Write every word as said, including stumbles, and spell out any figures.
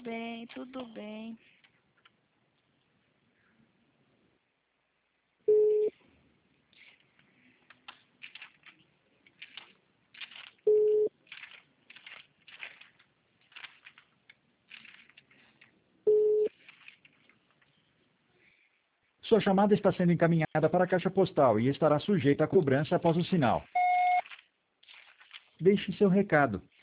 bem, tudo bem. Sua chamada está sendo encaminhada para a caixa postal e estará sujeita a cobrança após o sinal. Deixe seu recado.